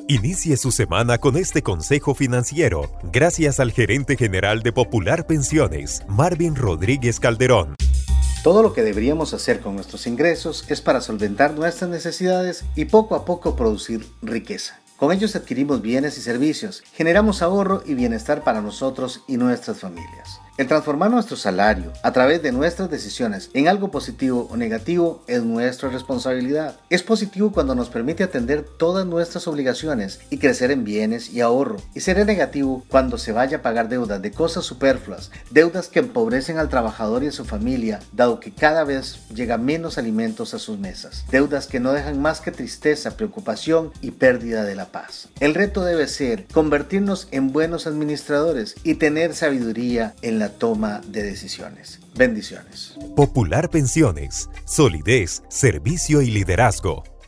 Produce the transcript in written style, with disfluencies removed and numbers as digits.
Inicie su semana con este consejo financiero, gracias al gerente general de Popular Pensiones, Marvin Rodríguez Calderón. Todo lo que deberíamos hacer con nuestros ingresos es para solventar nuestras necesidades y poco a poco producir riqueza. Con ellos adquirimos bienes y servicios, generamos ahorro y bienestar para nosotros y nuestras familias. El transformar nuestro salario a través de nuestras decisiones en algo positivo o negativo es nuestra responsabilidad. Es positivo cuando nos permite atender todas nuestras obligaciones y crecer en bienes y ahorro. Y será negativo cuando se vaya a pagar deudas de cosas superfluas, deudas que empobrecen al trabajador y a su familia, dado que cada vez llega menos alimentos a sus mesas. Deudas que no dejan más que tristeza, preocupación y pérdida de la paz. El reto debe ser convertirnos en buenos administradores y tener sabiduría en la toma de decisiones. Bendiciones. Popular Pensiones, solidez, servicio y liderazgo.